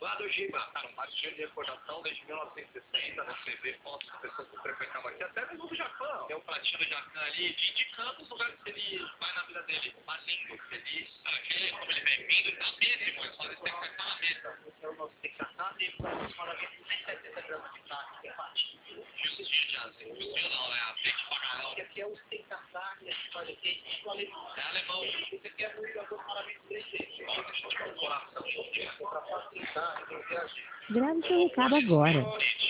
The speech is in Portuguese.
Obrigado, Giba. Cara, um parque de recordação desde 1960, na TV, fotos de pessoas que frequentavam aqui, até mesmo do Japão. Tem um pratinho do Japão ali, indicando os lugares que ele vai na vida dele. Mas lindo, feliz. Aquele, como ele vem vindo, tá mesmo, eles podem ter que estar na mesa. Esse é o nosso tecatado e maravilha, 170 gramas de carne, que é baixinho. Justinho, Jansen. Justinho não, né? Peixe pra caramba. Esse aqui é o tecatado, esse vale quente, tipo alemão. É alemão. Esse aqui é muito maravilhoso, 3 vezes. Deixa eu te dar um coração. Grave seu recado agora.